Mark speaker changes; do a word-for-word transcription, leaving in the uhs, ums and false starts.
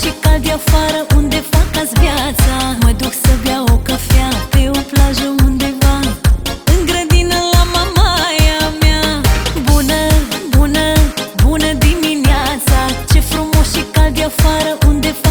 Speaker 1: și cald e afară, unde fac azi viața. Mă duc să beau o cafea pe o plajă undeva, în grădină la mamaia mea. Bună, bună, bună dimineața, ce frumos și cald e afară, unde